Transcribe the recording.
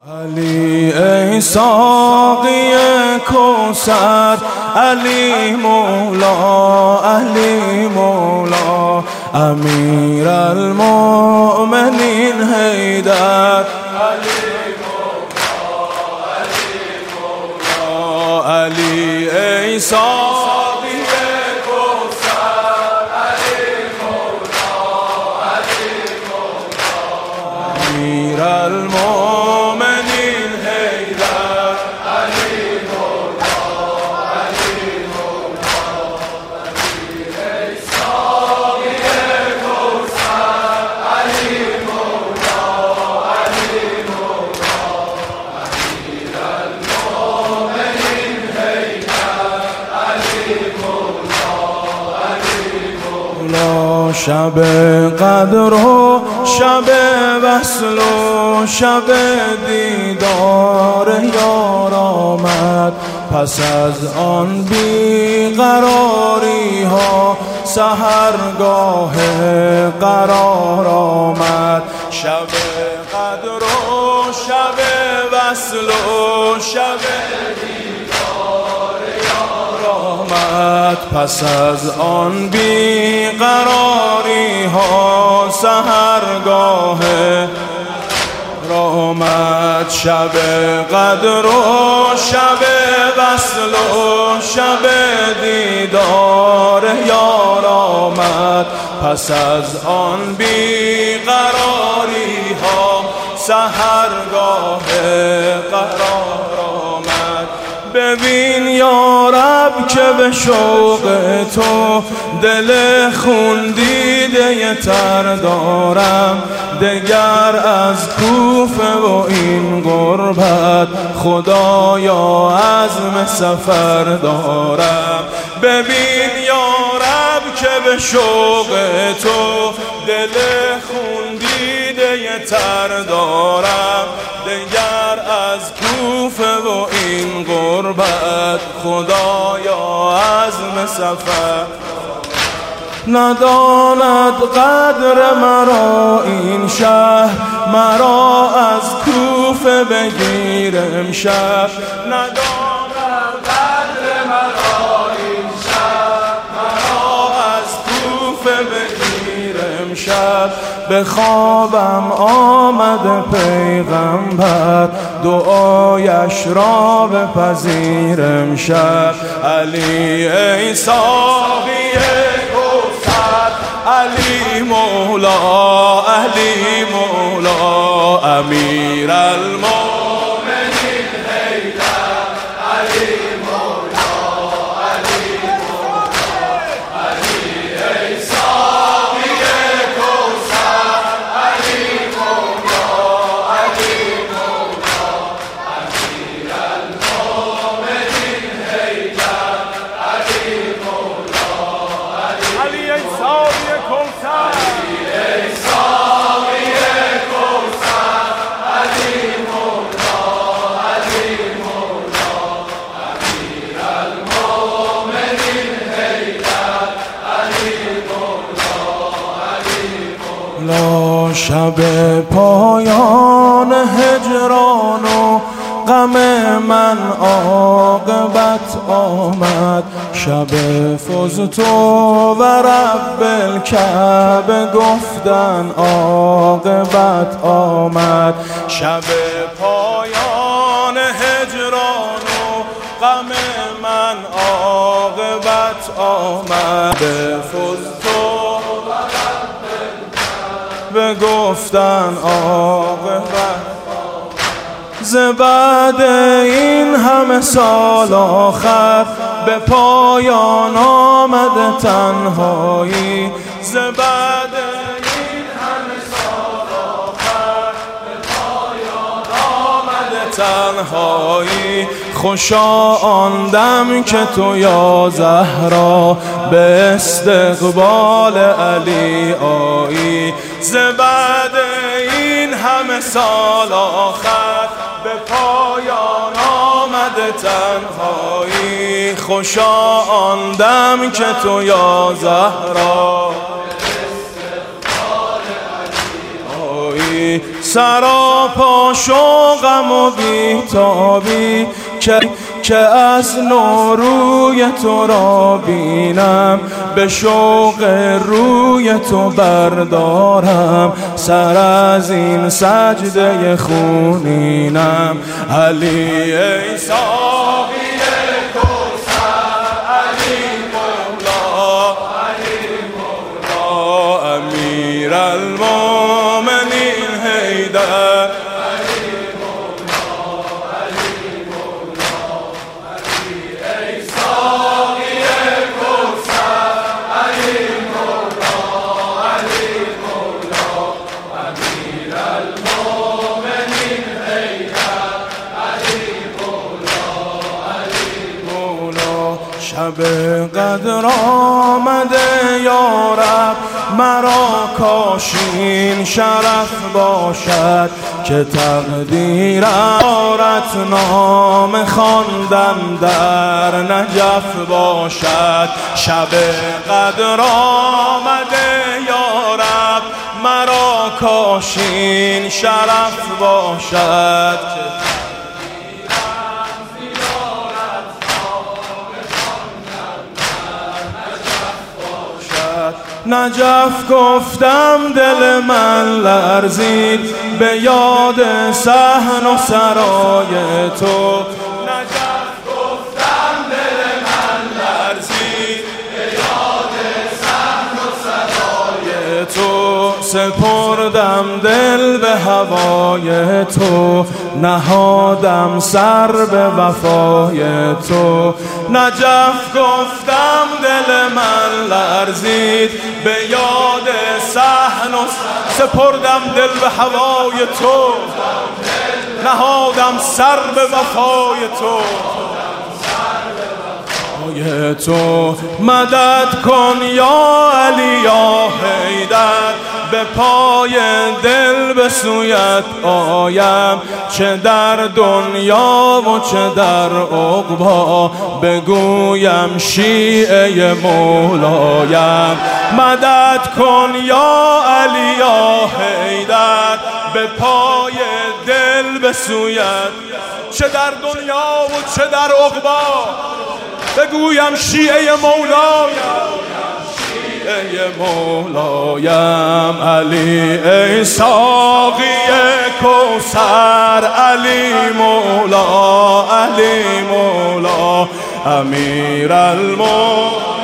علی ای ساقی کوثر، علی مولا، علی مولا، امیر المؤمنین حیدر، علی مولا، علی مولا، علی ای ساقی کوثر، علی مولا، علی مولا، امیر المؤمنین حیدر، علی مولا، علی مولا، علی ای ساقی کوثر، علی مولا، علی مولا، امیر المؤمنین حیدر، علی مولا، علی مولا. شب قدر و شب وصل و شب دیدار یار آمد، پس از آن بیقراری ها سحرگاه قرار آمد. شب قدر و شب وصل و شب دیدار یار آمد، پس از آن بیقراری ها سحرگاه آمد. شب قدر و شب وصل و شب دیدار یار آمد، پس از آن بیقراری ها سحرگاه قرار آمد. ببین یا رب که به شوق تو دل خون دیده تر دارم، دگر از کوفه و این غربت خدایا عزم سفر دارم. ببین یا رب که به شوق تو دل خون دیده تر دارم، دگر از کوفه و این غربت خدایا عزم سفر. نداند قدر مرا این شهر، مرا از کوفه بگیر امشب. نداند قدر مرا این شهر، مرا از کوفه بگیر امشب. به خوابم آمد پیغمبر، دعایش را بپذیر امشب. علی ای ساقی کوثر، علی مولا، علی مولا، امیر المؤمنین حیدر، علی مولا، علی مولا، علی ای ساقی کوثر، علی مولا، علی مولا، امیر المؤمنین حیدر، علی مولا، علی ای ساقی کوثر، علی ای ساقی کوثر، علی مولا، علی مولا، امیر المؤمنین حیدر، علی مولا، علی مولا. شب پایان هجران و غم من عاقبت آمد، شب فزت و رب الکعبه گفتن عاقبت آمد. شب پایان هجران و غم من عاقبت آمد، فزت و رب الکعبه گفتن عاقبت. ز بعد این همه سال آخر به پایان آمد تنهایی، ز بعد این همه سال آخر به پایان آمد تنهایی. خوشا آن دم که تو یا زهرا به استقبال علی آیی، ز بعد این همه سال آخر به پایان آمد تنهایی. خوشا آن دم که تو یا زهرا سراپا شوقم و بیتابی که از نوروی تو را بینم، به شوق روی تو بردارم سر از این سجده خونینم. علی ای ساقی کوثر، علی مولا، امیر المومنین حیدر، شب قدر آمده یا رب، مرا کاشین شرف باشد که تقدیرم آرت نام خواندن در نجف باشد. شب قدر آمده یا رب، مرا کاشین شرف باشد که نجف گفتم دل من لرزید به یاد صحن و سرای تو. نجف گفتم دل من لرزید به یاد صحن و سرای تو. سپردم دل به هوای تو، نهادم سر به وفای تو. نجف گفتم دل من لرزید به یاد صحن و سپردم دل به هوای تو، نهادم سر به وفای تو. تو مدد کن یا علی یا حیدر، به پای دل به سویت آیم، چه در دنیا و چه در عقبا بگویم شیعه مولایم. مدد کن یا علی یا حیدر، به پای دل به سویت، چه در دنیا و چه در عقبا بگویم شیعه مولایم، شیعه مولایم. علی ای ساقی کوثر، علی مولا، علی مولا، امیر المومنین.